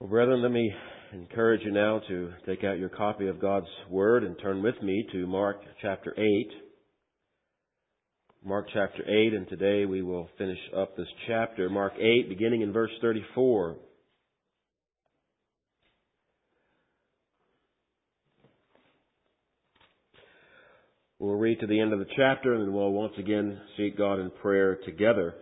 Well, brethren, let me encourage you now to take out your copy of God's Word and turn with me to Mark chapter 8. Mark chapter 8, and today we will finish up this chapter, Mark 8, beginning in verse 34. We'll read to the end of the chapter, and then we'll once again seek God in prayer together.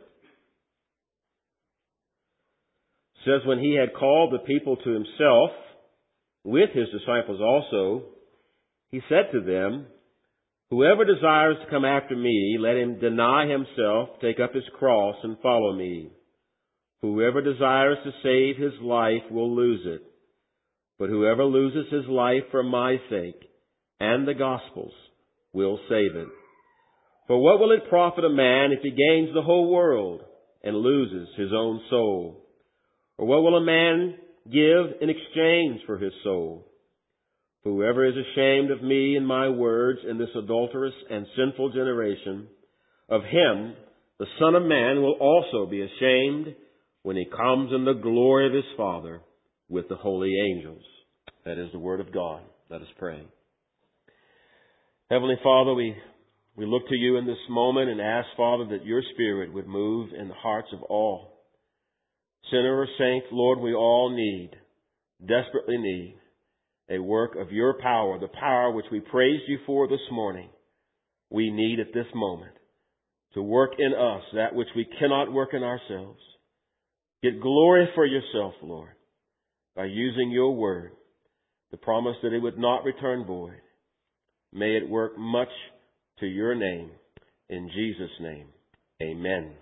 It says, when he had called the people to himself, with his disciples also, he said to them, whoever desires to come after me, let him deny himself, take up his cross, and follow me. Whoever desires to save his life will lose it. But whoever loses his life for my sake and the gospel's will save it. For what will it profit a man if he gains the whole world and loses his own soul? Or what will a man give in exchange for his soul? Whoever is ashamed of me and my words in this adulterous and sinful generation, of him the Son of Man will also be ashamed when he comes in the glory of his Father with the holy angels. That is the word of God. Let us pray. Heavenly Father, we look to you in this moment and ask, Father, that your Spirit would move in the hearts of all. Sinner or saint, Lord, we all desperately need, a work of your power, the power which we praised you for this morning. We need at this moment to work in us that which we cannot work in ourselves. Get glory for yourself, Lord, by using your word, the promise that it would not return void. May it work much to your name. In Jesus' name, amen.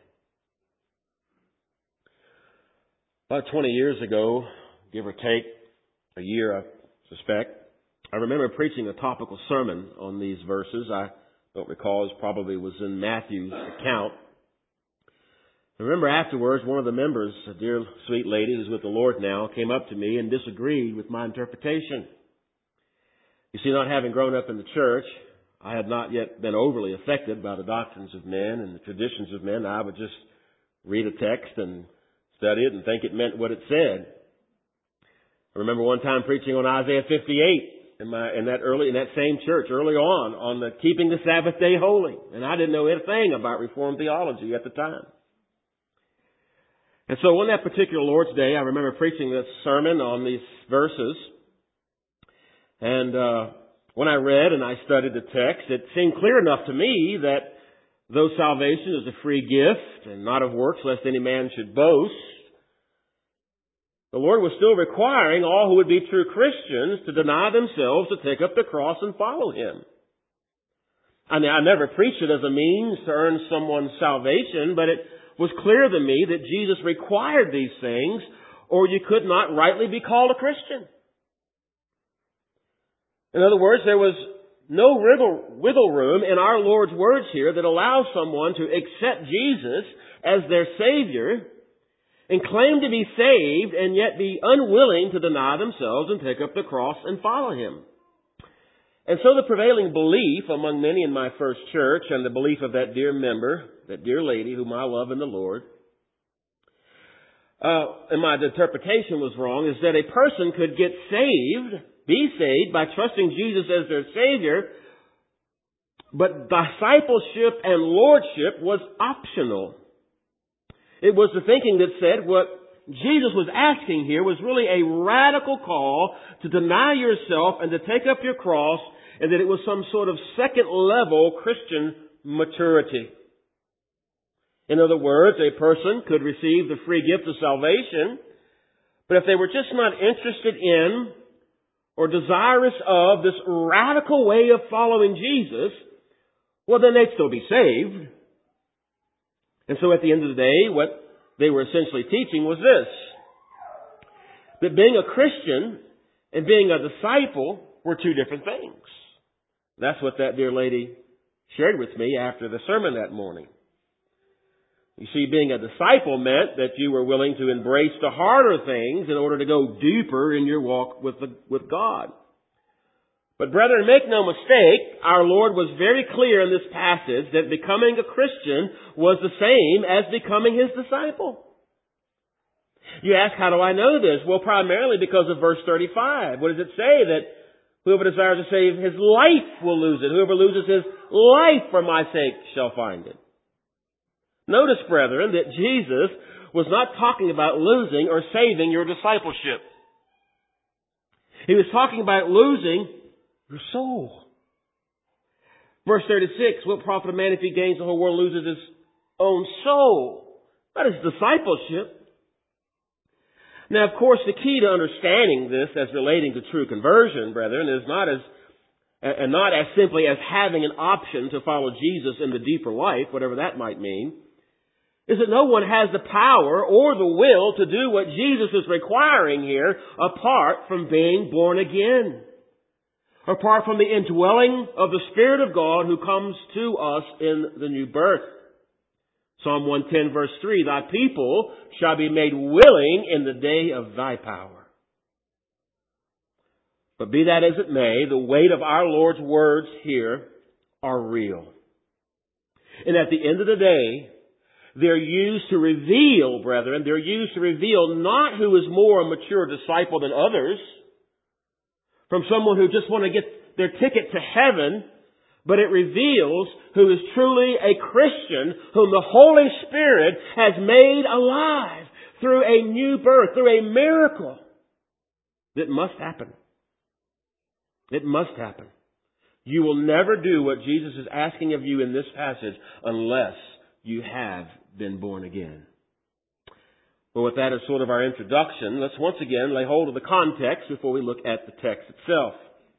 About 20 years ago, give or take a year, I suspect, I remember preaching a topical sermon on these verses. I don't recall, it probably was in Matthew's account. I remember afterwards, one of the members, a dear sweet lady who's with the Lord now, came up to me and disagreed with my interpretation. You see, not having grown up in the church, I had not yet been overly affected by the doctrines of men and the traditions of men. I would just read a text and study it and think it meant what it said. I remember one time preaching on Isaiah 58 in that same church early on the keeping the Sabbath day holy. And I didn't know anything about Reformed theology at the time. And so on that particular Lord's Day, I remember preaching this sermon on these verses. And when I read and I studied the text, it seemed clear enough to me that though salvation is a free gift and not of works lest any man should boast, the Lord was still requiring all who would be true Christians to deny themselves, to take up the cross and follow Him. I never preached it as a means to earn someone's salvation, but it was clear to me that Jesus required these things, or you could not rightly be called a Christian. In other words, there was no wiggle room in our Lord's words here that allows someone to accept Jesus as their Savior and claim to be saved and yet be unwilling to deny themselves and take up the cross and follow Him. And so the prevailing belief among many in my first church, and the belief of that dear member, that dear lady whom I love in the Lord, and my interpretation was wrong, is that a person could get saved, be saved by trusting Jesus as their Savior, but discipleship and lordship was optional. It was the thinking that said what Jesus was asking here was really a radical call to deny yourself and to take up your cross, and that it was some sort of second-level Christian maturity. In other words, a person could receive the free gift of salvation, but if they were just not interested in or desirous of this radical way of following Jesus, well, then they'd still be saved. And so at the end of the day, what they were essentially teaching was this: that being a Christian and being a disciple were two different things. That's what that dear lady shared with me after the sermon that morning. You see, being a disciple meant that you were willing to embrace the harder things in order to go deeper in your walk with God. But brethren, make no mistake, our Lord was very clear in this passage that becoming a Christian was the same as becoming His disciple. You ask, how do I know this? Well, primarily because of verse 35. What does it say? That whoever desires to save his life will lose it. Whoever loses his life for my sake shall find it. Notice, brethren, that Jesus was not talking about losing or saving your discipleship. He was talking about losing your soul. Verse 36, what profit a man if he gains the whole world and loses his own soul? That is discipleship. Now, of course, the key to understanding this as relating to true conversion, brethren, is not as simply as having an option to follow Jesus in the deeper life, whatever that might mean, is that no one has the power or the will to do what Jesus is requiring here apart from being born again. Apart from the indwelling of the Spirit of God who comes to us in the new birth. Psalm 110 verse 3, thy people shall be made willing in the day of thy power. But be that as it may, the weight of our Lord's words here are real. And at the end of the day, they're used to reveal, brethren, they're used to reveal not who is more a mature disciple than others, from someone who just want to get their ticket to heaven, but it reveals who is truly a Christian whom the Holy Spirit has made alive through a new birth, through a miracle that must happen. It must happen. You will never do what Jesus is asking of you in this passage unless you have been born again. Well, with that as sort of our introduction, let's once again lay hold of the context before we look at the text itself.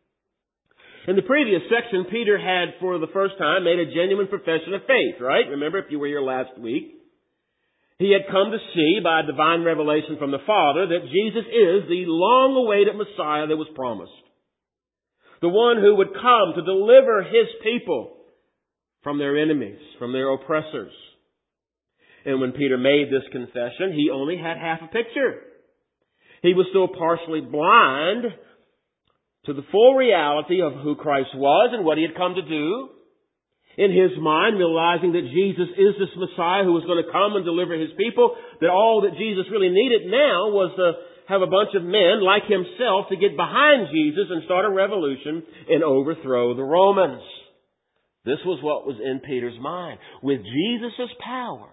In the previous section, Peter had, for the first time, made a genuine profession of faith, right? Remember, if you were here last week, he had come to see by divine revelation from the Father that Jesus is the long-awaited Messiah that was promised. The one who would come to deliver his people from their enemies, from their oppressors. And when Peter made this confession, he only had half a picture. He was still partially blind to the full reality of who Christ was and what he had come to do. In his mind, realizing that Jesus is this Messiah who was going to come and deliver his people, that all that Jesus really needed now was to have a bunch of men like himself to get behind Jesus and start a revolution and overthrow the Romans. This was what was in Peter's mind. With Jesus' power,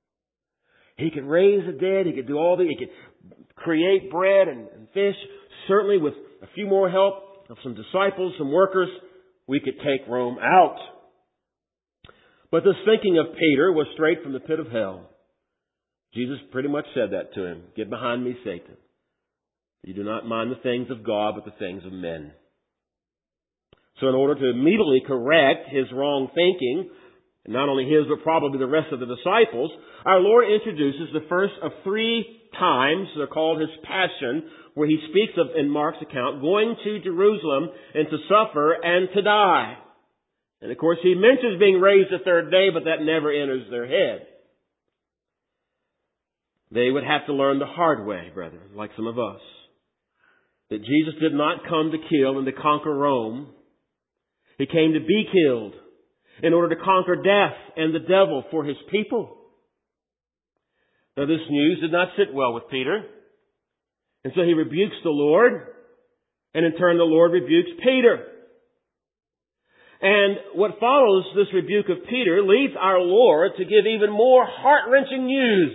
he could raise the dead, he could do all he could create bread and fish. Certainly with a few more help of some disciples, some workers, we could take Rome out. But this thinking of Peter was straight from the pit of hell. Jesus pretty much said that to him. Get behind me, Satan. You do not mind the things of God, but the things of men. So in order to immediately correct his wrong thinking, and not only his, but probably the rest of the disciples, our Lord introduces the first of 3 times, they're called his passion, where he speaks of, in Mark's account, going to Jerusalem and to suffer and to die. And of course he mentions being raised the 3rd day, but that never enters their head. They would have to learn the hard way, brethren, like some of us, that Jesus did not come to kill and to conquer Rome. He came to be killed in order to conquer death and the devil for his people. Now this news did not sit well with Peter. And so he rebukes the Lord, and in turn the Lord rebukes Peter. And what follows this rebuke of Peter leads our Lord to give even more heart-wrenching news.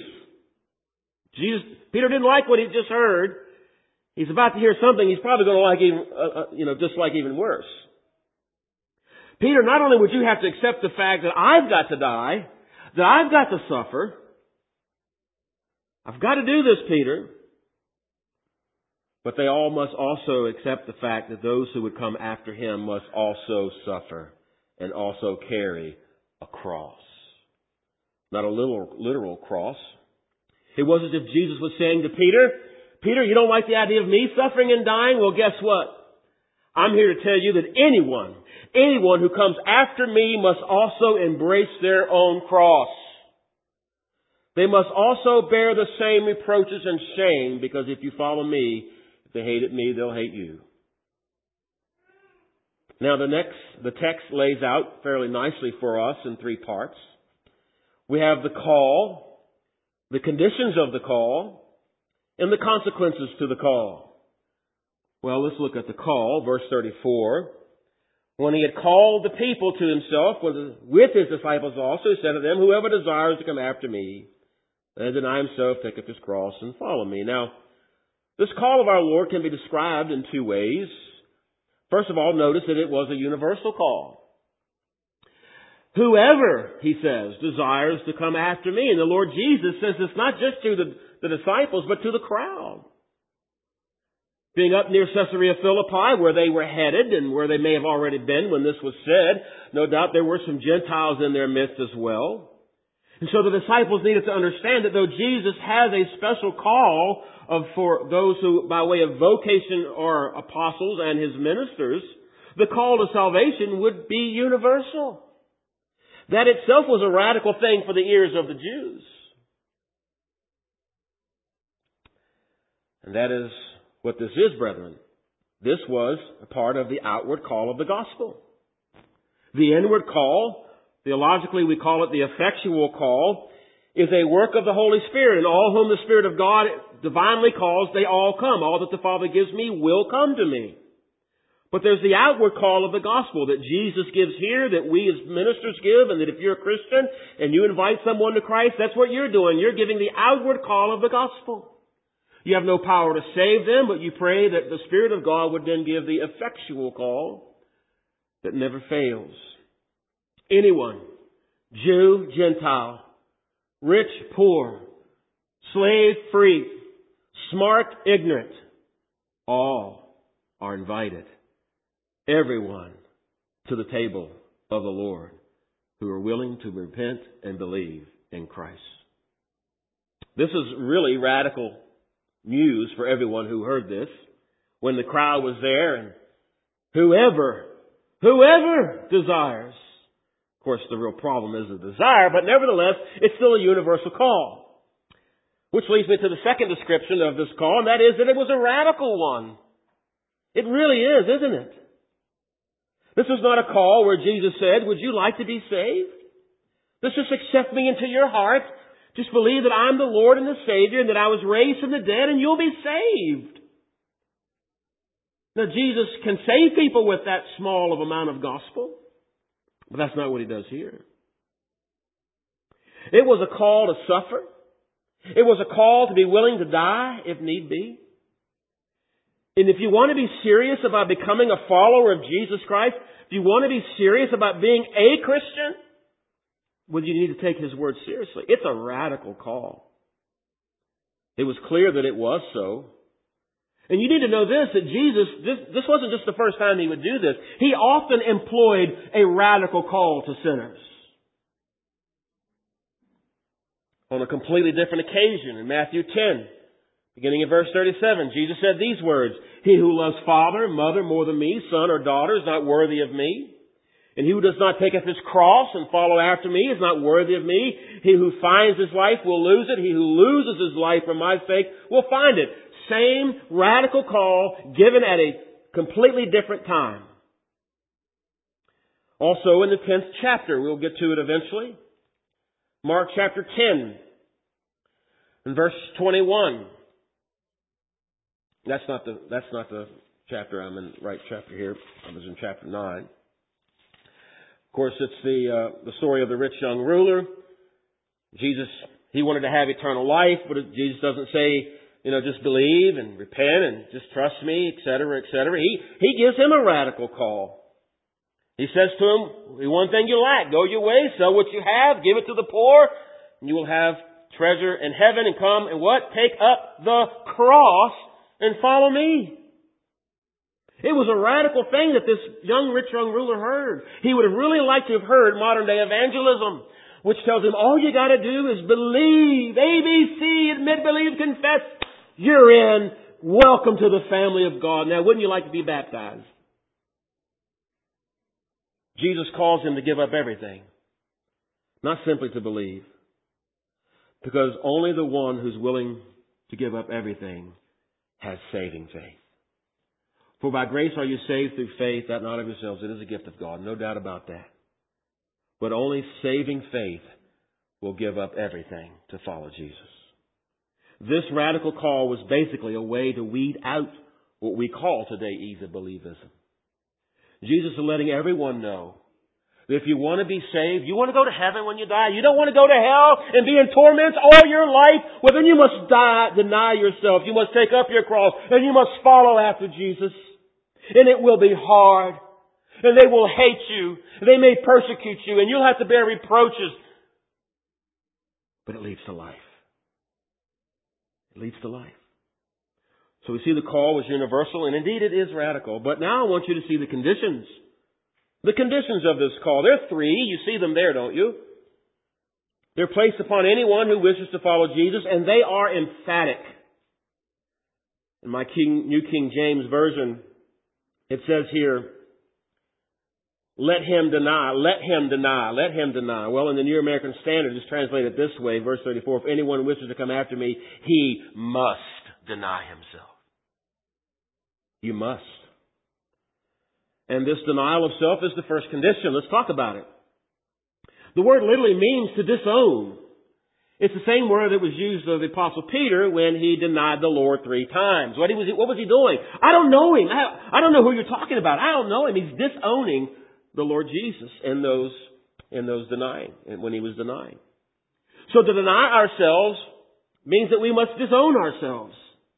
Peter didn't like what he just heard. He's about to hear something he's probably going to like even, dislike even worse. Peter, not only would you have to accept the fact that I've got to die, that I've got to suffer, I've got to do this, Peter, but they all must also accept the fact that those who would come after him must also suffer and also carry a cross. Not a literal cross. It was as if Jesus was saying to Peter, Peter, you don't like the idea of me suffering and dying? Well, guess what? I'm here to tell you that anyone who comes after me must also embrace their own cross. They must also bear the same reproaches and shame, because if you follow me, if they hated me, they'll hate you. Now the text lays out fairly nicely for us in 3 parts. We have the call, the conditions of the call, and the consequences to the call. Well, let's look at the call, verse 34. When he had called the people to himself with his disciples also, he said to them, whoever desires to come after me, and deny himself, take up his cross, and follow me. Now, this call of our Lord can be described in two ways. First of all, notice that it was a universal call. Whoever, he says, desires to come after me. And the Lord Jesus says this not just to the disciples, but to the crowd. Being up near Caesarea Philippi, where they were headed and where they may have already been when this was said, no doubt there were some Gentiles in their midst as well. And so the disciples needed to understand that though Jesus has a special call for those who, by way of vocation, are apostles and his ministers, the call to salvation would be universal. That itself was a radical thing for the ears of the Jews. And that is what this is, brethren. This was a part of the outward call of the gospel. The inward call, theologically we call it the effectual call, is a work of the Holy Spirit. And all whom the Spirit of God divinely calls, they all come. All that the Father gives me will come to me. But there's the outward call of the gospel that Jesus gives here, that we as ministers give, and that if you're a Christian and you invite someone to Christ, that's what you're doing. You're giving the outward call of the gospel. You have no power to save them, but you pray that the Spirit of God would then give the effectual call that never fails. Anyone, Jew, Gentile, rich, poor, slave, free, smart, ignorant, all are invited. Everyone to the table of the Lord who are willing to repent and believe in Christ. This is really radical news for everyone who heard this when the crowd was there, and whoever desires. Of course, the real problem is the desire, but nevertheless, it's still a universal call. Which leads me to the second description of this call, and that is that it was a radical one. It really is, isn't it? This is not a call where Jesus said, would you like to be saved? Let's just accept me into your heart. Just believe that I'm the Lord and the Savior and that I was raised from the dead and you'll be saved. Now, Jesus can save people with that small of amount of gospel, but that's not what he does here. It was a call to suffer. It was a call to be willing to die if need be. And if you want to be serious about becoming a follower of Jesus Christ, if you want to be serious about being a Christian, well, you need to take his word seriously. It's a radical call. It was clear that it was so. And you need to know this, that Jesus, this wasn't just the first time he would do this. He often employed a radical call to sinners. On a completely different occasion, in Matthew 10, beginning in verse 37, Jesus said these words, he who loves father, mother more than me, son or daughter is not worthy of me. And he who does not take up his cross and follow after me is not worthy of me. He who finds his life will lose it. He who loses his life for my sake will find it. Same radical call given at a completely different time. Also in the 10th chapter, we'll get to it eventually. Mark chapter 10 and verse 21. That's not the chapter I'm in, right chapter here. I was in chapter 9. Of course, it's the story of the rich young ruler. Jesus, he wanted to have eternal life, but Jesus doesn't say, just believe and repent and just trust me, etc., etc. He gives him a radical call. He says to him, one thing you lack, go your way, sell what you have, give it to the poor, and you will have treasure in heaven, and come and what? Take up the cross and follow me. It was a radical thing that this rich young ruler heard. He would have really liked to have heard modern day evangelism, which tells him all you got to do is believe, ABC, admit, believe, confess. You're in. Welcome to the family of God. Now, wouldn't you like to be baptized? Jesus calls him to give up everything, not simply to believe, because only the one who's willing to give up everything has saving faith. For by grace are you saved through faith, that not of yourselves. It is a gift of God, no doubt about that. But only saving faith will give up everything to follow Jesus. This radical call was basically a way to weed out what we call today easy believism. Jesus is letting everyone know that if you want to be saved, you want to go to heaven when you die, you don't want to go to hell and be in torments all your life, well then you must deny yourself. You must take up your cross and you must follow after Jesus. And it will be hard. And they will hate you. They may persecute you and you'll have to bear reproaches. But it leads to life. It leads to life. So we see the call was universal, and indeed it is radical. But now I want you to see the conditions. The conditions of this call. There are three. You see them there, don't you? They're placed upon anyone who wishes to follow Jesus, and they are emphatic. In my New King James Version, it says here, let him deny, let him deny, let him deny. Well, in the New American Standard, it's translated this way, verse 34, if anyone wishes to come after me, he must deny himself. You must. And this denial of self is the first condition. Let's talk about it. The word literally means to disown. It's the same word that was used of the Apostle Peter when he denied the Lord 3 times. What was he doing? I don't know him. I don't know who you're talking about. I don't know him. He's disowning the Lord Jesus in those denying, and when he was denying. So to deny ourselves means that we must disown ourselves.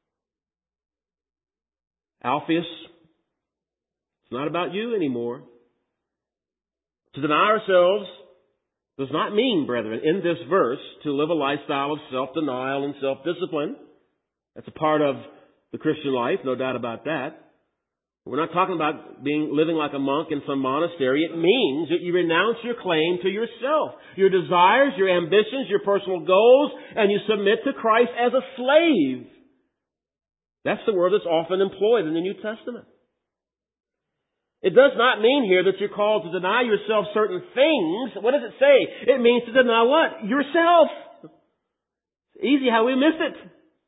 Alpheus, it's not about you anymore. To deny ourselves does not mean, brethren, in this verse, to live a lifestyle of self-denial and self-discipline. That's a part of the Christian life, no doubt about that. We're not talking about living like a monk in some monastery. It means that you renounce your claim to yourself, your desires, your ambitions, your personal goals, and you submit to Christ as a slave. That's the word that's often employed in the New Testament. It does not mean here that you're called to deny yourself certain things. What does it say? It means to deny what? Yourself. It's easy how we miss it.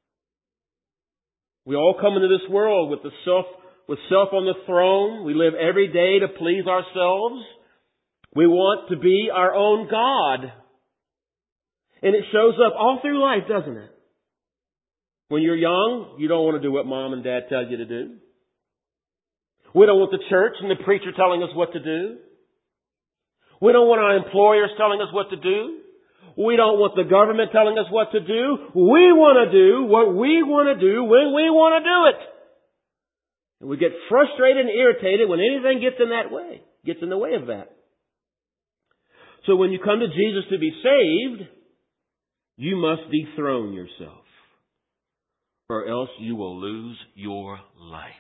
We all come into this world with self on the throne. We live every day to please ourselves. We want to be our own God. And it shows up all through life, doesn't it? When you're young, you don't want to do what mom and dad tell you to do. We don't want the church and the preacher telling us what to do. We don't want our employers telling us what to do. We don't want the government telling us what to do. We want to do what we want to do when we want to do it. And we get frustrated and irritated when anything gets in the way of that. So when you come to Jesus to be saved, you must dethrone yourself, or else you will lose your life.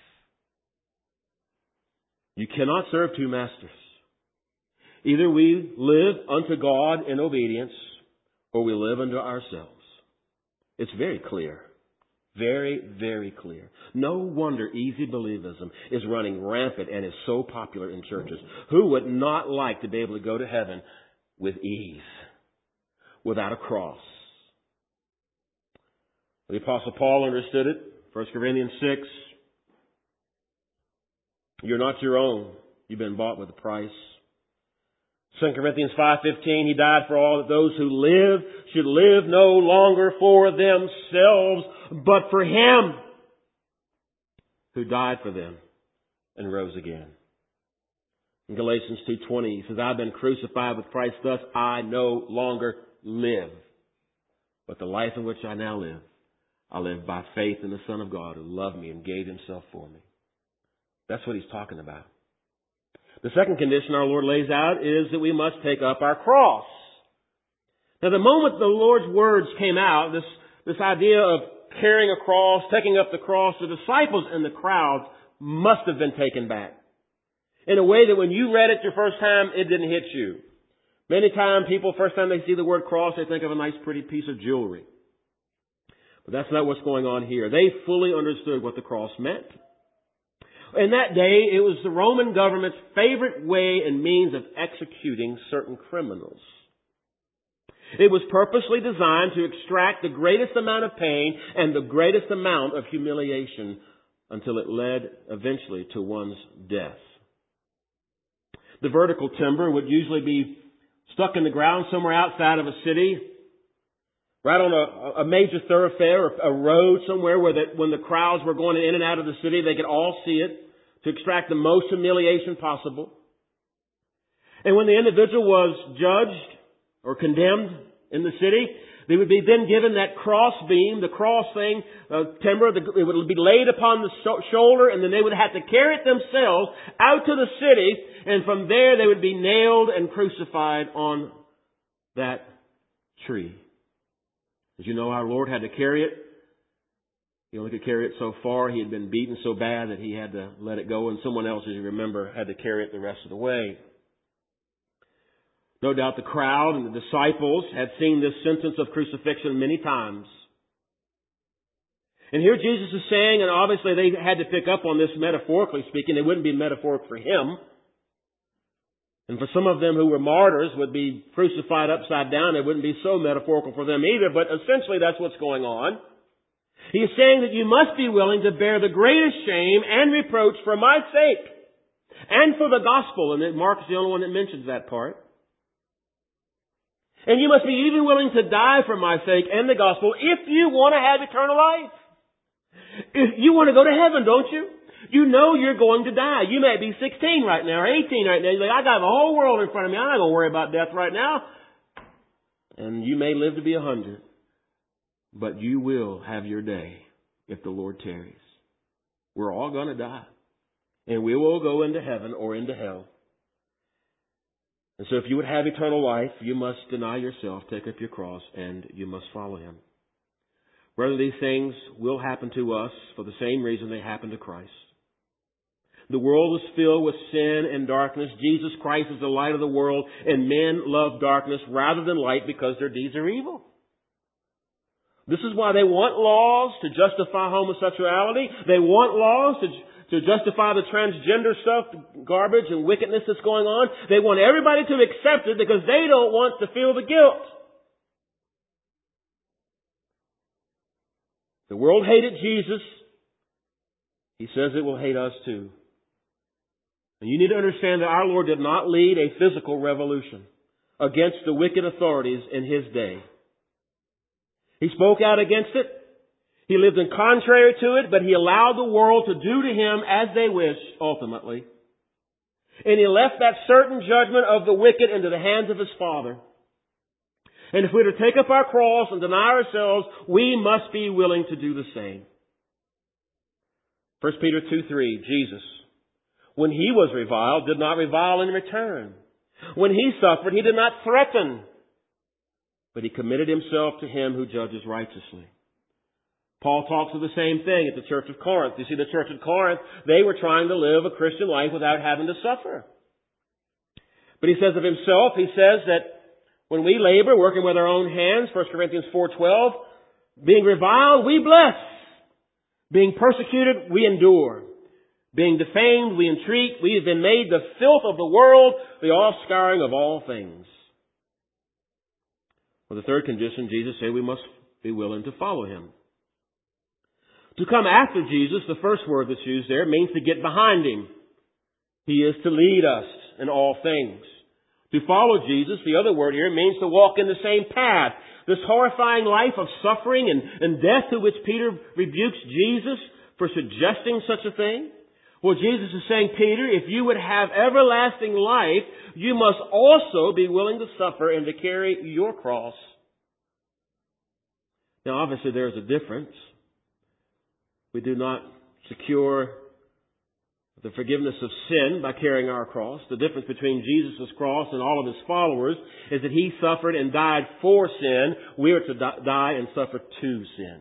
You cannot serve two masters. Either we live unto God in obedience, or we live unto ourselves. It's very clear. Very, very clear. No wonder easy believism is running rampant and is so popular in churches. Who would not like to be able to go to heaven with ease, without a cross? The Apostle Paul understood it. 1 Corinthians 6. You're not your own. You've been bought with a price. 2 Corinthians 5:15, He died for all that those who live should live no longer for themselves, but for Him who died for them and rose again. In Galatians 2:20, He says, I've been crucified with Christ, thus I no longer live. But the life in which I now live, I live by faith in the Son of God who loved me and gave Himself for me. That's what He's talking about. The second condition our Lord lays out is that we must take up our cross. Now, the moment the Lord's words came out, this idea of carrying a cross, taking up the cross, the disciples and the crowd must have been taken back. In a way that when you read it your first time, it didn't hit you. Many times people, first time they see the word cross, they think of a nice pretty piece of jewelry. But that's not what's going on here. They fully understood what the cross meant. In that day, it was the Roman government's favorite way and means of executing certain criminals. It was purposely designed to extract the greatest amount of pain and the greatest amount of humiliation until it led eventually to one's death. The vertical timber would usually be stuck in the ground somewhere outside of a city. right on a major thoroughfare or a road somewhere where when the crowds were going in and out of the city, they could all see it to extract the most humiliation possible. And when the individual was judged or condemned in the city, they would be then given that cross beam, the cross thing, timber. It would be laid upon the shoulder, and then they would have to carry it themselves out to the city, and from there they would be nailed and crucified on that tree. As you know, our Lord had to carry it. He only could carry it so far. He had been beaten so bad that he had to let it go, and someone else, as you remember, had to carry it the rest of the way. No doubt the crowd and the disciples had seen this sentence of crucifixion many times. And here Jesus is saying, and obviously they had to pick up on this metaphorically speaking. It wouldn't be metaphoric for him. And for some of them who were martyrs would be crucified upside down. It wouldn't be so metaphorical for them either. But essentially that's what's going on. He is saying that you must be willing to bear the greatest shame and reproach for my sake and for the gospel. And Mark is the only one that mentions that part. And you must be even willing to die for my sake and the gospel if you want to have eternal life. If you want to go to heaven, don't you? You know you're going to die. You may be 16 right now or 18 right now. You're like, I got the whole world in front of me. I'm not going to worry about death right now. And you may live to be 100. But you will have your day if the Lord tarries. We're all going to die. And we will go into heaven or into hell. And so if you would have eternal life, you must deny yourself, take up your cross, and you must follow Him. Whether these things will happen to us for the same reason they happened to Christ. The world is filled with sin and darkness. Jesus Christ is the light of the world, and men love darkness rather than light because their deeds are evil. This is why they want laws to justify homosexuality. They want laws to justify the transgender stuff, garbage and wickedness that's going on. They want everybody to accept it because they don't want to feel the guilt. The world hated Jesus. He says it will hate us too. And you need to understand that our Lord did not lead a physical revolution against the wicked authorities in His day. He spoke out against it. He lived in contrary to it, but He allowed the world to do to Him as they wished, ultimately. And He left that certain judgment of the wicked into the hands of His Father. And if we're to take up our cross and deny ourselves, we must be willing to do the same. 1 Peter 2:3, Jesus, when He was reviled, did not revile in return. When He suffered, He did not threaten, but He committed Himself to Him who judges righteously. Paul talks of the same thing at the church of Corinth. You see, the church of Corinth, they were trying to live a Christian life without having to suffer. But he says of himself, he says that when we labor, working with our own hands, 1 Corinthians 4:12, being reviled, we bless. Being persecuted, we endure. Being defamed, we entreat. We have been made the filth of the world, the offscouring of all things. For the third condition, Jesus said we must be willing to follow Him. To come after Jesus, the first word that's used there, means to get behind Him. He is to lead us in all things. To follow Jesus, the other word here, means to walk in the same path. This horrifying life of suffering and death to which Peter rebukes Jesus for suggesting such a thing. Well, Jesus is saying, Peter, if you would have everlasting life, you must also be willing to suffer and to carry your cross. Now, obviously, there's a difference. We do not secure the forgiveness of sin by carrying our cross. The difference between Jesus' cross and all of His followers is that He suffered and died for sin. We are to die and suffer to sin.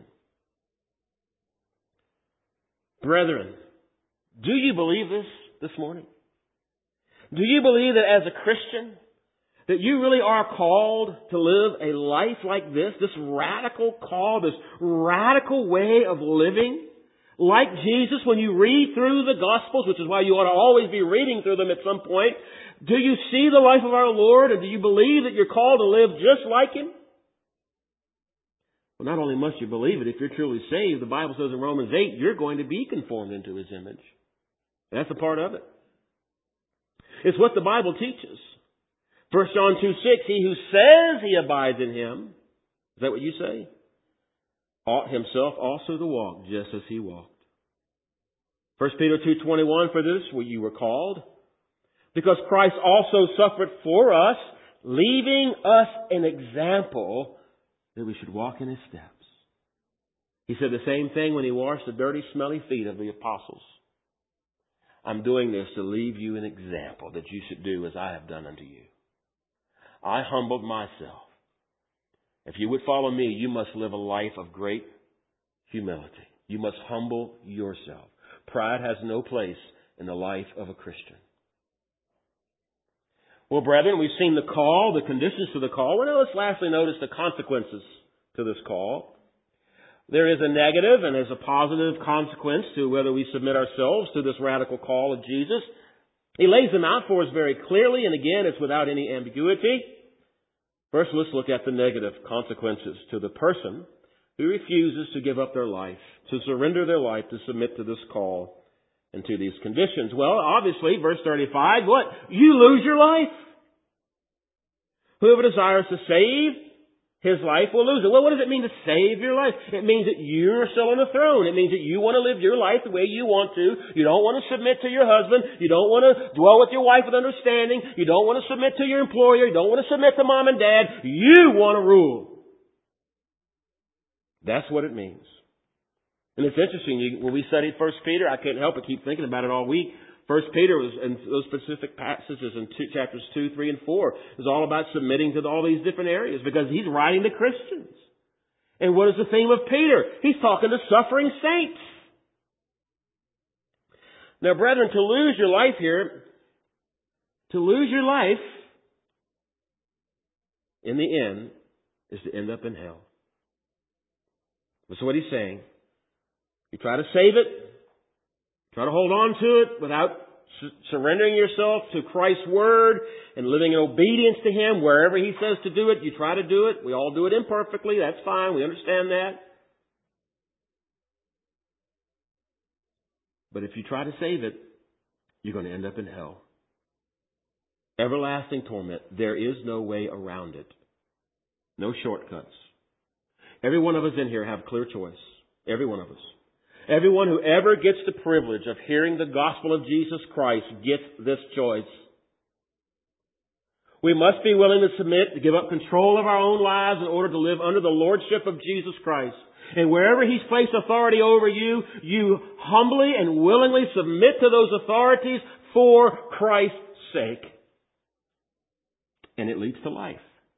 Brethren, do you believe this morning? Do you believe that as a Christian, that you really are called to live a life like this radical call, this radical way of living? Like Jesus, when you read through the Gospels, which is why you ought to always be reading through them at some point, do you see the life of our Lord, and do you believe that you're called to live just like Him? Well, not only must you believe it, if you're truly saved, the Bible says in Romans 8, you're going to be conformed into His image. That's a part of it. It's what the Bible teaches. 1 John 2:6, he who says he abides in Him Is that what you say? Ought himself also to walk just as he walked. 1 Peter 2:21, for this you were called, because Christ also suffered for us, leaving us an example that we should walk in his steps. He said the same thing when he washed the dirty, smelly feet of the apostles. I'm doing this to leave you an example that you should do as I have done unto you. I humbled myself. If you would follow me, you must live a life of great humility. You must humble yourself. Pride has no place in the life of a Christian. Well, brethren, we've seen the call, the conditions to the call. Well, now let's lastly notice the consequences to this call. There is a negative and there's a positive consequence to whether we submit ourselves to this radical call of Jesus. He lays them out for us very clearly, and again, it's without any ambiguity. First, let's look at the negative consequences to the person who refuses to give up their life, to surrender their life, to submit to this call and to these conditions. Well, obviously, verse 35, what? You lose your life. Whoever desires to save his life will lose it. Well, what does it mean to save your life? It means that you're still on the throne. It means that you want to live your life the way you want to. You don't want to submit to your husband. You don't want to dwell with your wife with understanding. You don't want to submit to your employer. You don't want to submit to mom and dad. You want to rule. That's what it means. And it's interesting, when we studied 1 Peter, I couldn't help but keep thinking about it all week. 1 Peter was in those specific passages in chapters 2, 3, and 4 is all about submitting to all these different areas because he's writing to Christians. And what is the theme of Peter? He's talking to suffering saints. Now, brethren, to lose your life here, to lose your life in the end is to end up in hell. That's what he's saying. You try to save it, try to hold on to it without surrendering yourself to Christ's Word and living in obedience to Him wherever He says to do it. You try to do it. We all do it imperfectly. That's fine. We understand that. But if you try to save it, you're going to end up in hell. Everlasting torment. There is no way around it. No shortcuts. Every one of us in here have clear choice. Every one of us. Everyone who ever gets the privilege of hearing the gospel of Jesus Christ gets this choice. We must be willing to submit, to give up control of our own lives in order to live under the lordship of Jesus Christ. And wherever He's placed authority over you, you humbly and willingly submit to those authorities for Christ's sake. And it leads to life.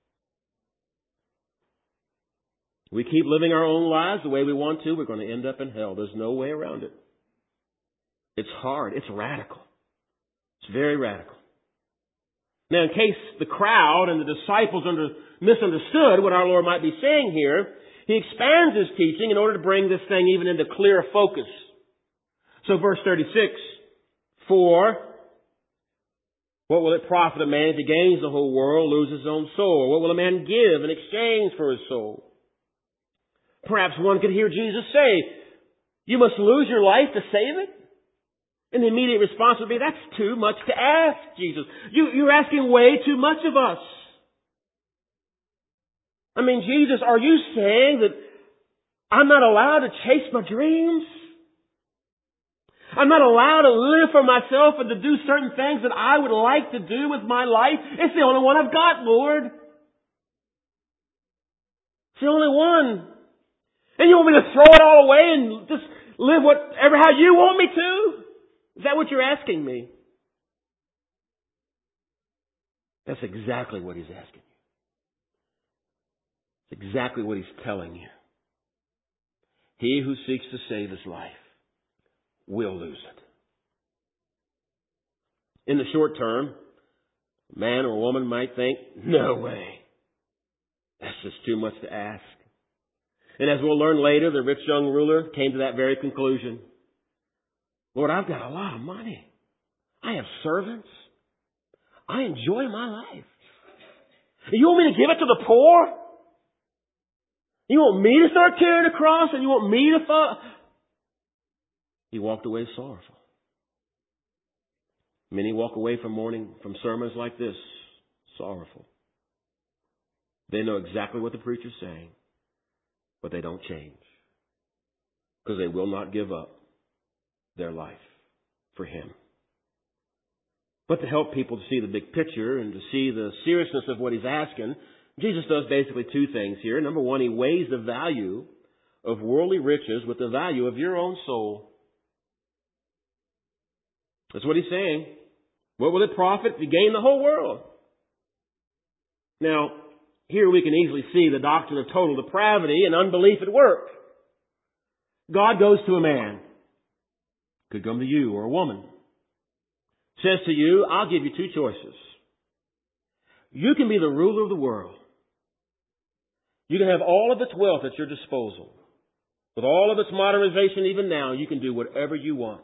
We keep living our own lives the way we want to, we're going to end up in hell. There's no way around it. It's hard. It's radical. It's very radical. Now, in case the crowd and the disciples misunderstood what our Lord might be saying here, He expands His teaching in order to bring this thing even into clearer focus. So verse 36, for what will it profit a man if he gains the whole world, loses his own soul? What will a man give in exchange for his soul? Perhaps one could hear Jesus say, you must lose your life to save it? And the immediate response would be, that's too much to ask, Jesus. You're asking way too much of us. I mean, Jesus, are you saying that I'm not allowed to chase my dreams? I'm not allowed to live for myself and to do certain things that I would like to do with my life? It's the only one I've got, Lord. It's the only one. And you want me to throw it all away and just live whatever how you want me to? Is that what you're asking me? That's exactly what He's asking you. It's exactly what He's telling you. He who seeks to save his life will lose it. In the short term, a man or a woman might think, no way. That's just too much to ask. And as we'll learn later, the rich young ruler came to that very conclusion. Lord, I've got a lot of money. I have servants. I enjoy my life. And you want me to give it to the poor? You want me to start carrying a cross and you want me to follow? He walked away sorrowful. Many walk away from sermons like this sorrowful. They know exactly what the preacher's saying. but they don't change because they will not give up their life for Him. But to help people to see the big picture and to see the seriousness of what He's asking, Jesus does basically two things here. Number one, He weighs the value of worldly riches with the value of your own soul. That's what He's saying. What will it profit if you gain the whole world? Now, here we can easily see the doctrine of total depravity and unbelief at work. God goes to a man. Could come to you or a woman. Says to you, I'll give you two choices. You can be the ruler of the world. You can have all of its wealth at your disposal. With all of its modernization even now, you can do whatever you want.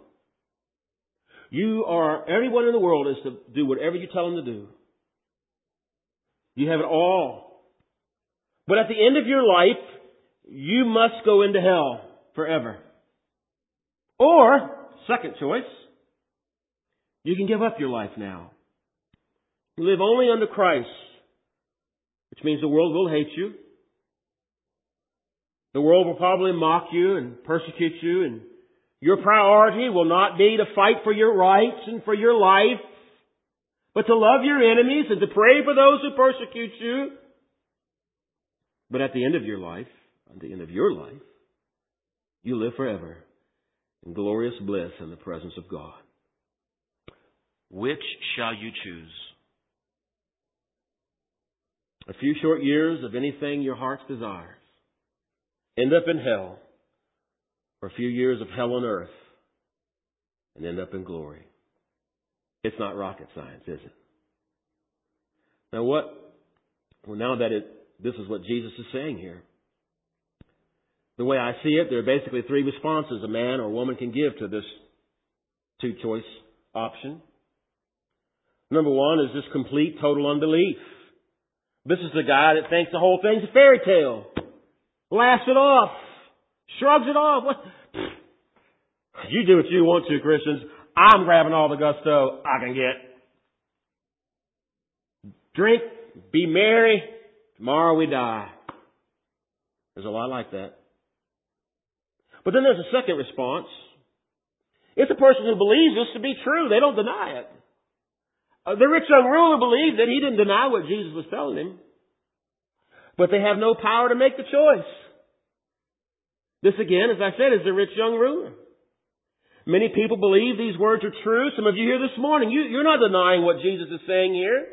Everyone in the world is to do whatever you tell them to do. You have it all. But at the end of your life, you must go into hell forever. Or, second choice, you can give up your life now. You live only under Christ, which means the world will hate you. The world will probably mock you and persecute you, and your priority will not be to fight for your rights and for your life, but to love your enemies and to pray for those who persecute you. But at the end of your life, you live forever in glorious bliss in the presence of God. Which shall you choose? A few short years of anything your heart's desires. End up in hell. Or a few years of hell on earth. And end up in glory. It's not rocket science, is it? Now this is what Jesus is saying here. The way I see it, there are basically three responses a man or woman can give to this two-choice option. Number one is this complete, total unbelief. This is the guy that thinks the whole thing's a fairy tale. Laughs it off. Shrugs it off. What? You do what you want to, Christians. I'm grabbing all the gusto I can get. Drink, be merry. Tomorrow we die. There's a lot like that. But then there's a second response. It's a person who believes this to be true. They don't deny it. The rich young ruler believed that he didn't deny what Jesus was telling him. But they have no power to make the choice. This again, as I said, is the rich young ruler. Many people believe these words are true. Some of you here this morning, you're not denying what Jesus is saying here.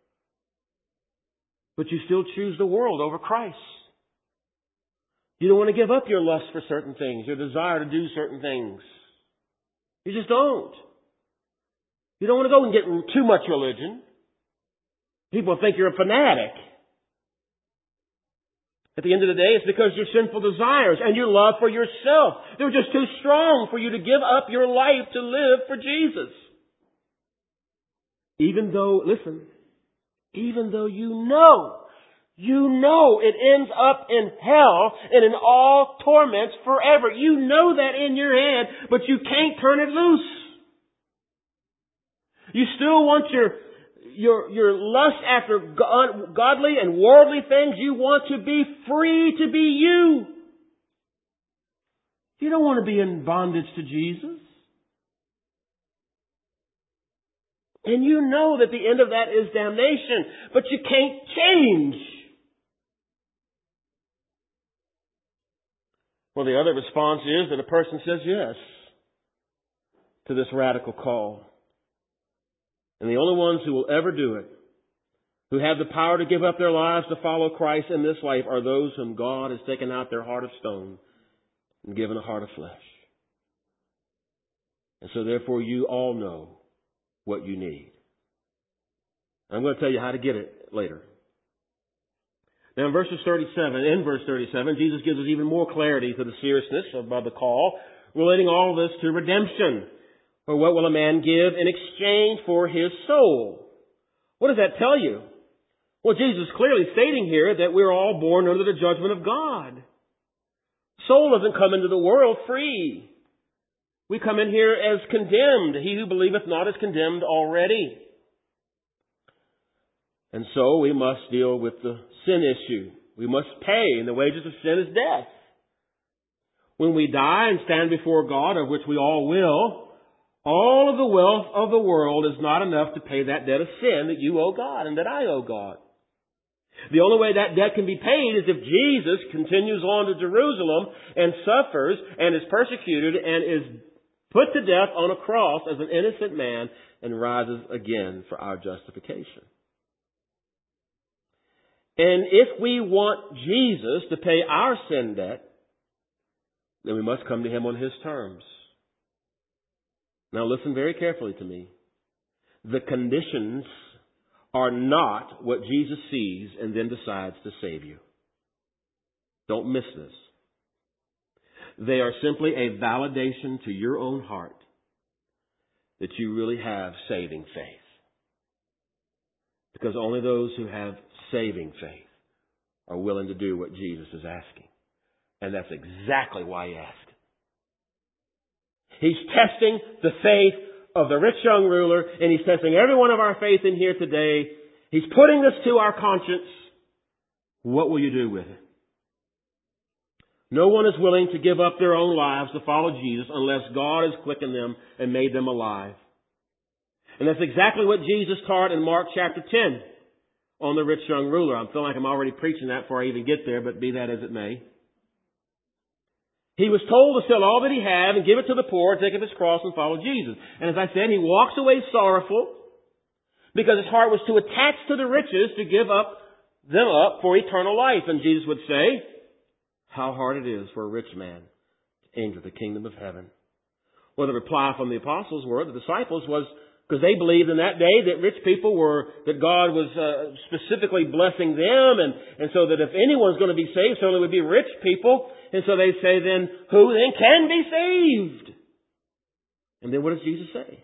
But you still choose the world over Christ. You don't want to give up your lust for certain things, your desire to do certain things. You just don't. You don't want to go and get too much religion. People think you're a fanatic. At the end of the day, it's because your sinful desires and your love for yourself, they're just too strong for you to give up your life to live for Jesus. Even though you know it ends up in hell and in all torments forever. You know that in your head, but you can't turn it loose. You still want your lust after godly and worldly things. You want to be free to be you. You don't want to be in bondage to Jesus. And you know that the end of that is damnation, but you can't change. Well, the other response is that a person says yes to this radical call. And the only ones who will ever do it, who have the power to give up their lives to follow Christ in this life, are those whom God has taken out their heart of stone and given a heart of flesh. And so therefore you all know what you need. I'm going to tell you how to get it later. Now in verse 37, Jesus gives us even more clarity to the seriousness of the call, relating all of this to redemption. Or what will a man give in exchange for his soul? What does that tell you? Well, Jesus is clearly stating here that we're all born under the judgment of God. Soul doesn't come into the world free. We come in here as condemned. He who believeth not is condemned already. And so we must deal with the sin issue. We must pay, and the wages of sin is death. when we die and stand before God, of which we all will, all of the wealth of the world is not enough to pay that debt of sin that you owe God and that I owe God. The only way that debt can be paid is if Jesus continues on to Jerusalem and suffers and is persecuted and is put to death on a cross as an innocent man and rises again for our justification. And if we want Jesus to pay our sin debt, then we must come to Him on His terms. Now listen very carefully to me. The conditions are not what Jesus sees and then decides to save you. Don't miss this. They are simply a validation to your own heart that you really have saving faith. Because only those who have saving faith are willing to do what Jesus is asking. And that's exactly why He asked. He's testing the faith of the rich young ruler, and He's testing every one of our faith in here today. He's putting this to our conscience. What will you do with it? No one is willing to give up their own lives to follow Jesus unless God has quickened them and made them alive. And that's exactly what Jesus taught in Mark chapter 10 on the rich young ruler. I feel like I'm already preaching that before I even get there, but be that as it may. He was told to sell all that he had and give it to the poor, take up his cross and follow Jesus. And as I said, he walks away sorrowful because his heart was too attached to the riches to give them up for eternal life. And Jesus would say, how hard it is for a rich man to enter the kingdom of heaven. Well, the reply from the apostles the disciples was, because they believed in that day that rich people that God was specifically blessing them, and so that if anyone's going to be saved, certainly it would be rich people. And so they say then, who then can be saved? And then what does Jesus say?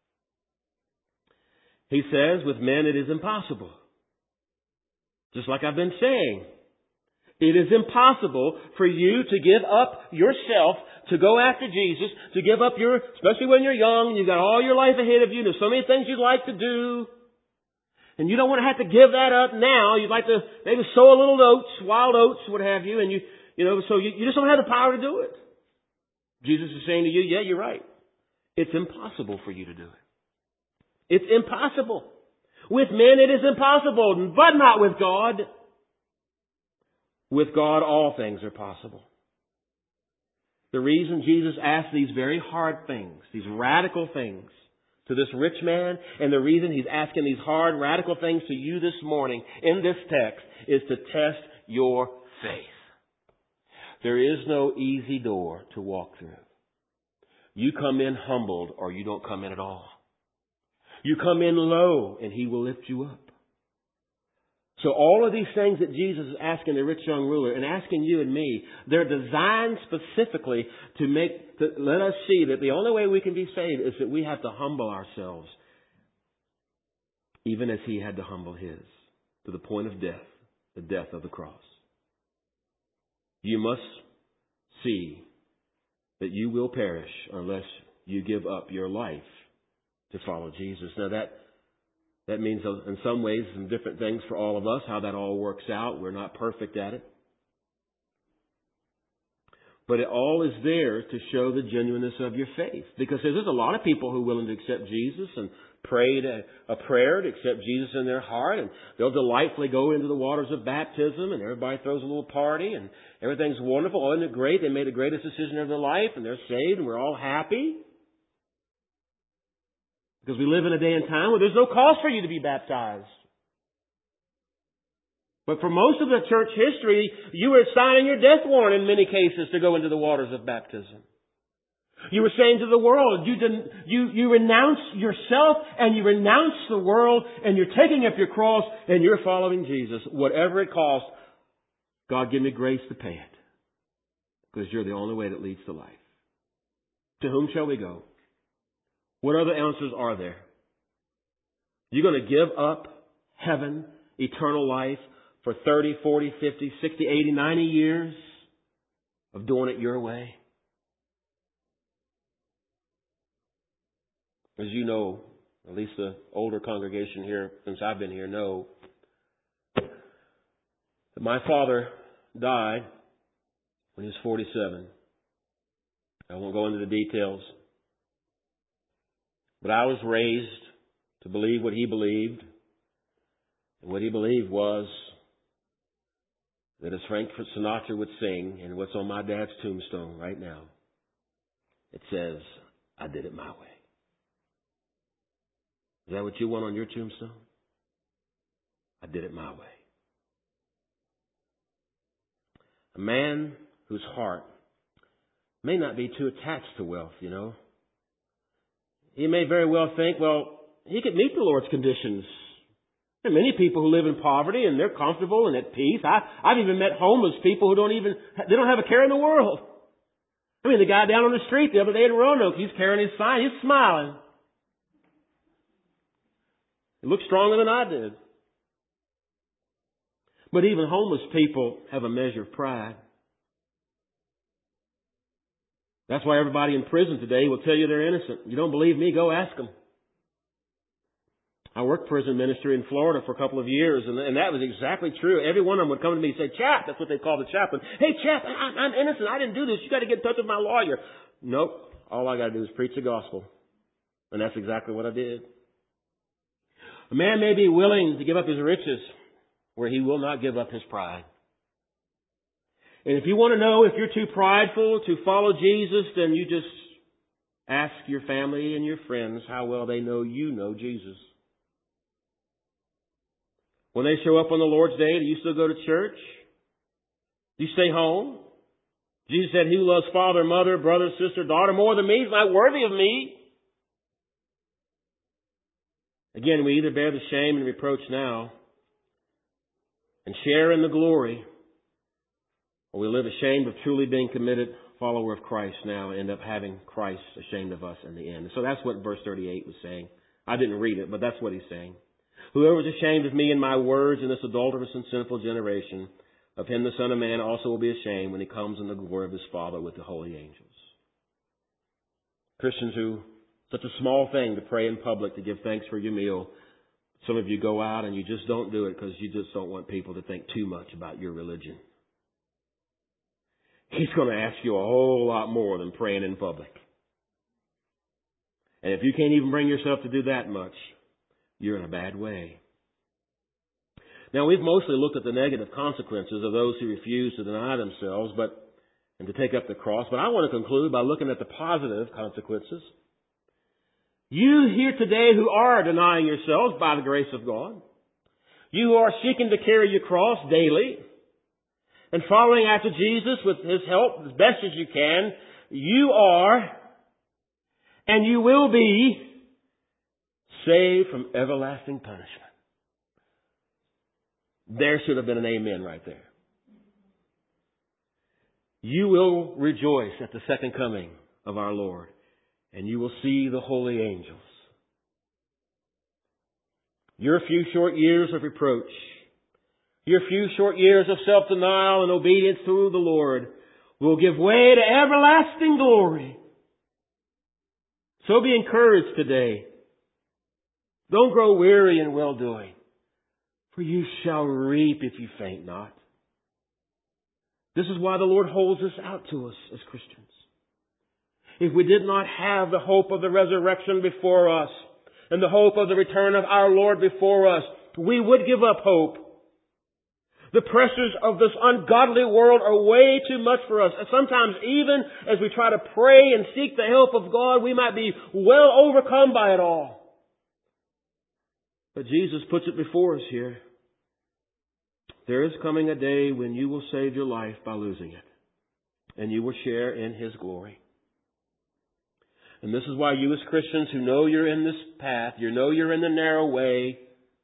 He says, with men it is impossible. Just like I've been saying. It is impossible for you to give up yourself to go after Jesus, to give up especially when you're young, you've got all your life ahead of you, there's so many things you'd like to do, and you don't want to have to give that up now. You'd like to maybe sow a little oats, wild oats, what have you, and you just don't have the power to do it. Jesus is saying to you, yeah, you're right. It's impossible for you to do it. It's impossible. With men it is impossible, but not with God. With God all things are possible. The reason Jesus asked these very hard things, these radical things to this rich man, and the reason He's asking these hard, radical things to you this morning in this text is to test your faith. There is no easy door to walk through. You come in humbled or you don't come in at all. You come in low and He will lift you up. So all of these things that Jesus is asking the rich young ruler and asking you and me, they're designed specifically to let us see that the only way we can be saved is that we have to humble ourselves, even as He had to humble His, to the point of death, the death of the cross. You must see that you will perish unless you give up your life to follow Jesus. Now that means in some ways some different things for all of us, how that all works out. We're not perfect at it. But it all is there to show the genuineness of your faith. Because there's a lot of people who are willing to accept Jesus and pray a prayer to accept Jesus in their heart. And they'll delightfully go into the waters of baptism and everybody throws a little party and everything's wonderful. Oh, isn't it great? They made the greatest decision of their life and they're saved and we're all happy. Because we live in a day and time where there's no cost for you to be baptized. But for most of the church history, you were signing your death warrant in many cases to go into the waters of baptism. You were saying to the world, you renounce yourself and you renounce the world and you're taking up your cross and you're following Jesus. Whatever it costs, God give me grace to pay it. Because you're the only way that leads to life. To whom shall we go? What other answers are there? You're going to give up heaven, eternal life, for 30, 40, 50, 60, 80, 90 years of doing it your way? As you know, at least the older congregation here, since I've been here, know that my father died when he was 47. I won't go into the details. But I was raised to believe what he believed. And what he believed was that as Frank Sinatra would sing, and what's on my dad's tombstone right now, it says, I did it my way. Is that what you want on your tombstone? I did it my way. A man whose heart may not be too attached to wealth, you know. He may very well think, well, he could meet the Lord's conditions. There are many people who live in poverty and they're comfortable and at peace. I've even met homeless people who they don't have a care in the world. I mean, the guy down on the street the other day in Roanoke, he's carrying his sign, he's smiling. He looks stronger than I did. But even homeless people have a measure of pride. That's why everybody in prison today will tell you they're innocent. You don't believe me? Go ask them. I worked prison ministry in Florida for a couple of years, and that was exactly true. Every one of them would come to me and say, Chap, that's what they call the chaplain. Hey, Chap, I'm innocent. I didn't do this. You got to get in touch with my lawyer. Nope. All I got to do is preach the gospel. And that's exactly what I did. A man may be willing to give up his riches where he will not give up his pride. And if you want to know if you're too prideful to follow Jesus, then you just ask your family and your friends how well they know you know Jesus. When they show up on the Lord's Day, do you still go to church? Do you stay home? Jesus said, he who loves father, mother, brother, sister, daughter more than me is not worthy of me. Again, we either bear the shame and reproach now and share in the glory, or we live ashamed of truly being committed follower of Christ now and end up having Christ ashamed of us in the end. So that's what verse 38 was saying. I didn't read it, but that's what he's saying. Whoever is ashamed of me and my words in this adulterous and sinful generation, of him the Son of Man also will be ashamed when he comes in the glory of his Father with the holy angels. Christians who, such a small thing to pray in public to give thanks for your meal. Some of you go out and you just don't do it because you just don't want people to think too much about your religion. He's going to ask you a whole lot more than praying in public. And if you can't even bring yourself to do that much, you're in a bad way. Now, we've mostly looked at the negative consequences of those who refuse to deny themselves and to take up the cross. But I want to conclude by looking at the positive consequences. You here today who are denying yourselves by the grace of God, you who are seeking to carry your cross daily and following after Jesus with His help as best as you can, you are and you will be saved from everlasting punishment. There should have been an amen right there. You will rejoice at the second coming of our Lord, and you will see the holy angels. Your few short years of reproach, your few short years of self-denial and obedience to the Lord will give way to everlasting glory. So be encouraged today. Don't grow weary in well-doing, for you shall reap if you faint not. This is why the Lord holds this out to us as Christians. If we did not have the hope of the resurrection before us and the hope of the return of our Lord before us, we would give up hope. The pressures of this ungodly world are way too much for us. And sometimes even as we try to pray and seek the help of God, we might be well overcome by it all. But Jesus puts it before us here. There is coming a day when you will save your life by losing it. And you will share in His glory. And this is why you as Christians who know you're in this path, you know you're in the narrow way,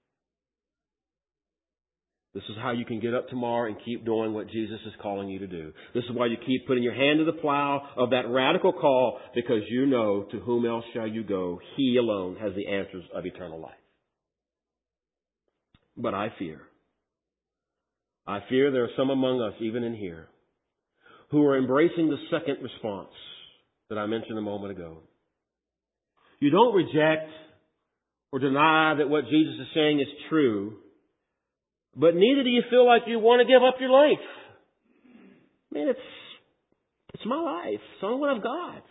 this is how you can get up tomorrow and keep doing what Jesus is calling you to do. This is why you keep putting your hand to the plow of that radical call, because you know to whom else shall you go. He alone has the answers of eternal life. But I fear there are some among us, even in here, who are embracing the second response that I mentioned a moment ago. You don't reject or deny that what Jesus is saying is true, but neither do you feel like you want to give up your life. I mean, it's It's my life. It's the only one I've got.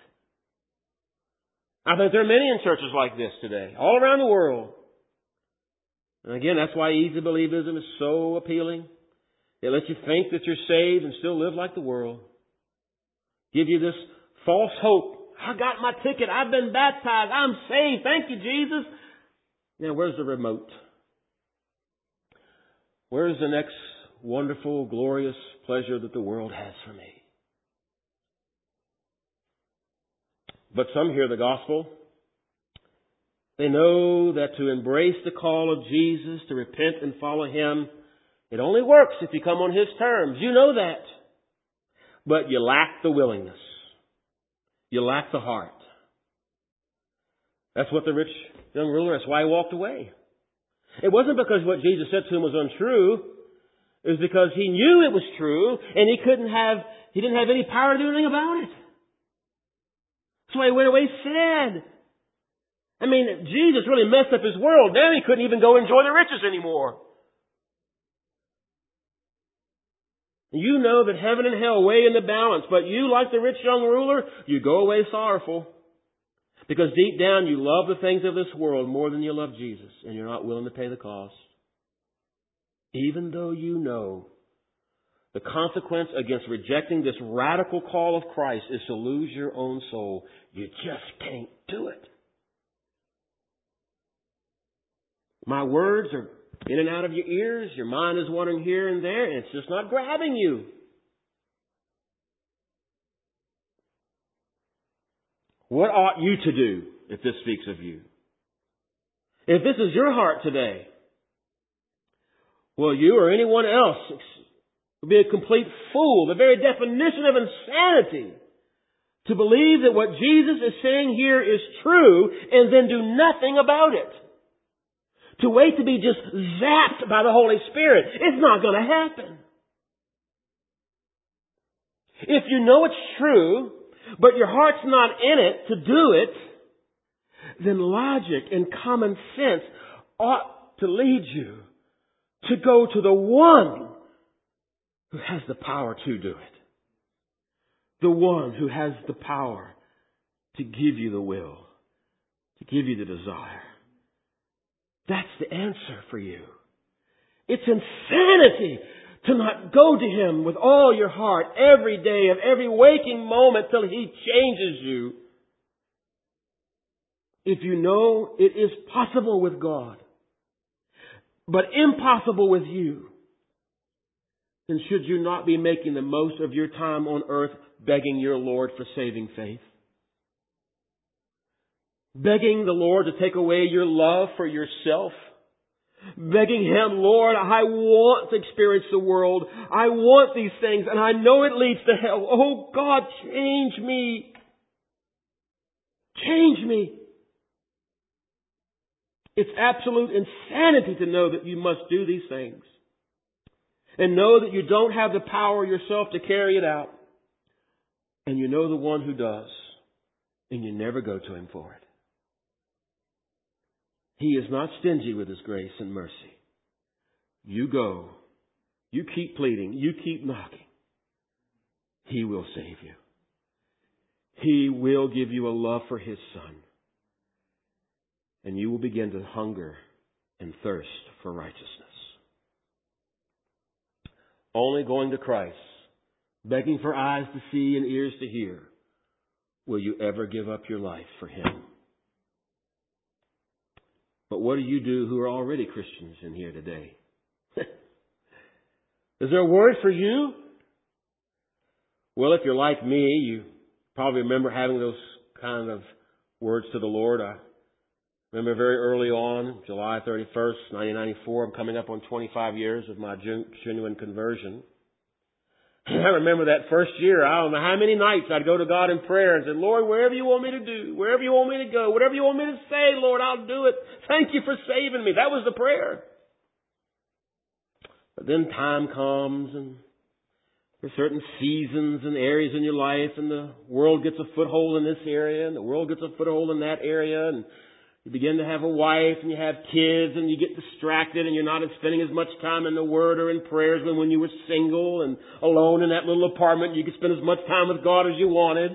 I think there are many in churches like this today, all around the world. And again, that's why easy believism is so appealing. It lets you think that you're saved and still live like the world. Give you this false hope. I got my ticket. I've been baptized. I'm saved. Thank you, Jesus. Now, where's the remote? Where's the next wonderful, glorious pleasure that the world has for me? But some hear the gospel. They know that to embrace the call of Jesus, to repent and follow Him, it only works if you come on His terms. You know that. But you lack the willingness. You lack the heart. That's what the rich young ruler, that's why he walked away. It wasn't because what Jesus said to him was untrue. It was because he knew it was true and he didn't have any power to do anything about it. That's why he went away sad. I mean, Jesus really messed up his world. Now he couldn't even go enjoy the riches anymore. You know that heaven and hell weigh in the balance, but you, like the rich young ruler, you go away sorrowful. Because deep down you love the things of this world more than you love Jesus, and you're not willing to pay the cost. Even though you know the consequence against rejecting this radical call of Christ is to lose your own soul, you just can't do it. My words are in and out of your ears. Your mind is wandering here and there, and it's just not grabbing you. What ought you to do if this speaks of you? If this is your heart today, well, you or anyone else would be a complete fool, the very definition of insanity, to believe that what Jesus is saying here is true and then do nothing about it. To wait to be just zapped by the Holy Spirit. It's not going to happen. If you know it's true, but your heart's not in it to do it, then logic and common sense ought to lead you to go to the one who has the power to do it. The one who has the power to give you the will, to give you the desire. That's the answer for you. It's insanity to not go to Him with all your heart every day of every waking moment till He changes you. If you know it is possible with God, but impossible with you, then should you not be making the most of your time on earth begging your Lord for saving faith? Begging the Lord to take away your love for yourself? Begging Him, Lord, I want to experience the world. I want these things, and I know it leads to hell. Oh God, change me. Change me. It's absolute insanity to know that you must do these things. And know that you don't have the power yourself to carry it out. And you know the one who does. And you never go to Him for it. He is not stingy with His grace and mercy. You go. You keep pleading. You keep knocking. He will save you. He will give you a love for His Son. And you will begin to hunger and thirst for righteousness. Only going to Christ, begging for eyes to see and ears to hear, will you ever give up your life for Him. But what do you do who are already Christians in here today? Is there a word for you? Well, if you're like me, you probably remember having those kind of words to the Lord. I remember very early on, July 31st, 1994, I'm coming up on 25 years of my genuine conversion. And I remember that first year, I don't know how many nights I'd go to God in prayer and say, Lord, wherever you want me to do, wherever you want me to go, whatever you want me to say, Lord, I'll do it. Thank you for saving me. That was the prayer. But then time comes and there's certain seasons and areas in your life and the world gets a foothold in this area and the world gets a foothold in that area and You begin to have a wife and you have kids and you get distracted and you're not spending as much time in the Word or in prayers than when you were single and alone in that little apartment. You could spend as much time with God as you wanted.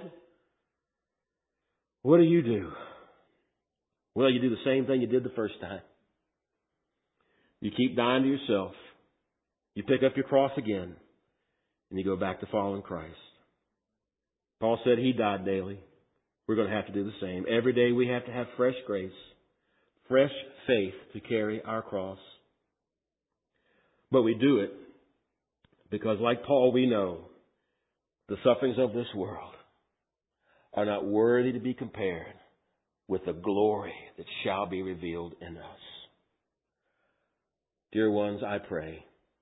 What do? Well, you do the same thing you did the first time. You keep dying to yourself. You pick up your cross again and you go back to following Christ. Paul said He died daily. We're going to have to do the same. Every day we have to have fresh grace, fresh faith to carry our cross. But we do it because, like Paul, we know the sufferings of this world are not worthy to be compared with the glory that shall be revealed in us. Dear ones, I pray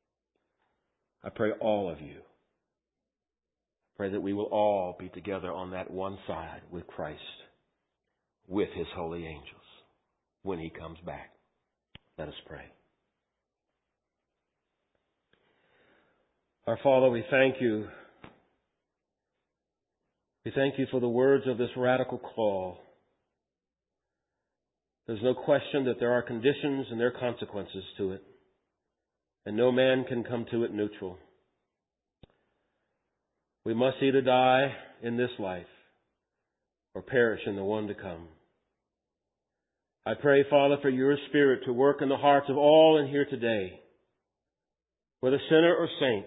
all of you, pray that we will all be together on that one side with Christ, with His holy angels, when He comes back. Let us pray. Our Father, we thank You. We thank You for the words of this radical call. There's no question that there are conditions and there are consequences to it, and no man can come to it neutral. We must either die in this life or perish in the one to come. I pray, Father, for Your Spirit to work in the hearts of all in here today, whether sinner or saint,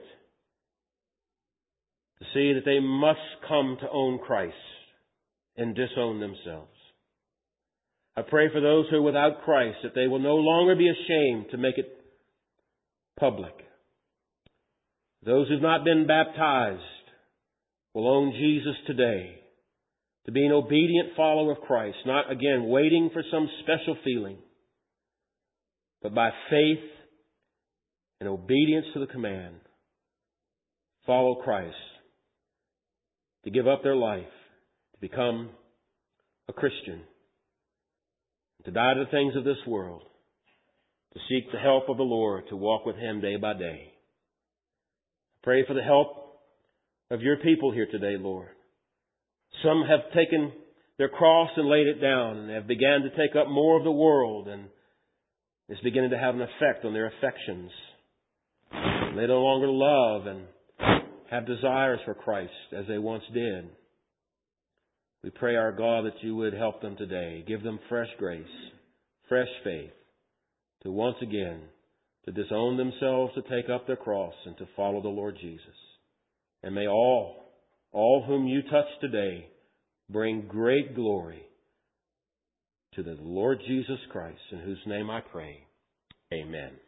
to see that they must come to own Christ and disown themselves. I pray for those who are without Christ that they will no longer be ashamed to make it public. Those who have not been baptized will own Jesus today, to be an obedient follower of Christ, not, again, waiting for some special feeling, but by faith and obedience to the command, follow Christ, to give up their life, to become a Christian, to die to the things of this world, to seek the help of the Lord, to walk with Him day by day. Pray for the help of Your people here today, Lord. Some have taken their cross and laid it down and have begun to take up more of the world, and it's beginning to have an effect on their affections. They no longer love and have desires for Christ as they once did. We pray, our God, that You would help them today. Give them fresh grace, fresh faith, to once again to disown themselves, to take up their cross, and to follow the Lord Jesus. And may all whom You touch today bring great glory to the Lord Jesus Christ, in whose name I pray. Amen.